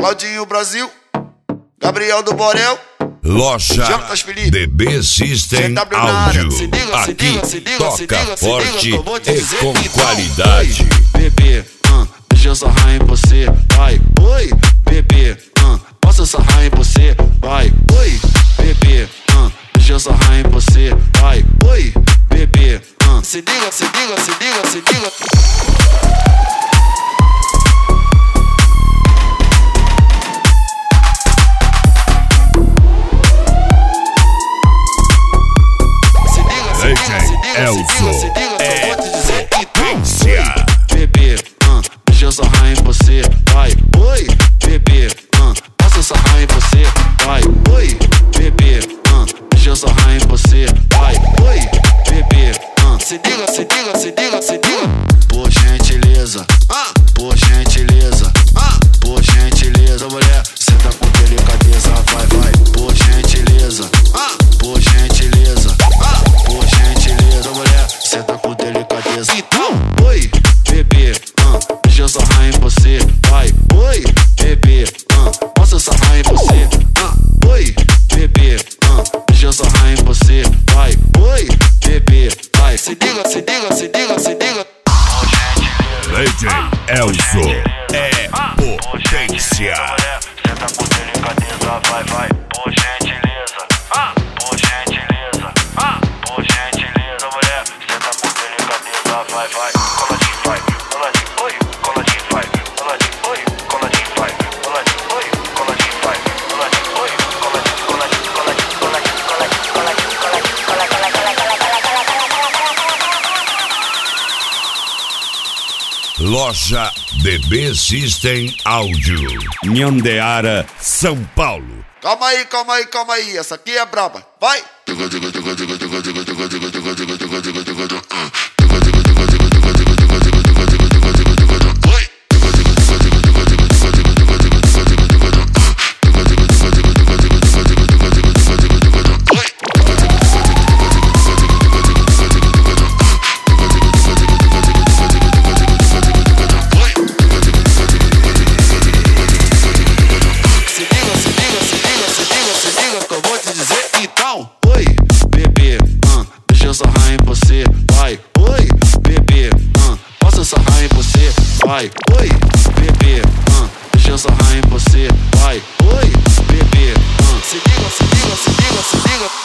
Claudinho Brasil, Gabriel do Borel, Loja Jonas Felipe, DB System Áudio. Aqui toca forte e com qualidade. Bebê, deixa eu sarrar em você, vai. Oi, bebê, posso sarrar em você, vai. Oi, bebê, deixa eu sarrar em você, vai. Oi, bebê, se liga, se liga, se liga, se liga. Elzo é potência. Bebê, deixa eu sarrar em você, vai. Oi, bebê, posso sarrar em você, vai. Oi, bebê, deixa eu sarrar em você, vai. Oi, bebê, se liga, se liga, se liga, se liga. Por gentileza, por gentileza, por gentileza, mulher, cê tá com delicadeza, vai, vai. Por gentileza, por gentileza, por gentileza, mulher, cê tá com delicadeza. Então, oi, bebê, deixa eu sarrar em você, vai. Oi, bebê, posso sarrar em você, oi, bebê, deixa eu sarrar em você, vai. Oi, bebê, vai. Se liga, se liga, se liga, se liga. DJ Elzo é potência. Cê tá com delicadeza, vai, vai. Por gentileza, por gentileza, por gentileza, mulher, cê tá com delicadeza, vai, vai. Coladinho, vai, coladinho, oi, coladinho, vai, coladinho, oi, coladinho, vai, coladinho, oi, coladinho, vai, coladinho, oi, coladinho, coladinho, coladinho, coladinho, coladinho, coladinho, Loja DB System Áudio, Nhandeara, São Paulo. Calma aí, calma aí, calma aí. Essa aqui é braba. Vai! Oi, bebê, deixa eu sarrar em você, vai. Oi, bebê, posso sarrar em você, vai. Oi, bebê, deixa eu sarrar em você, vai. Oi, bebê, se liga, se liga, se liga, se liga.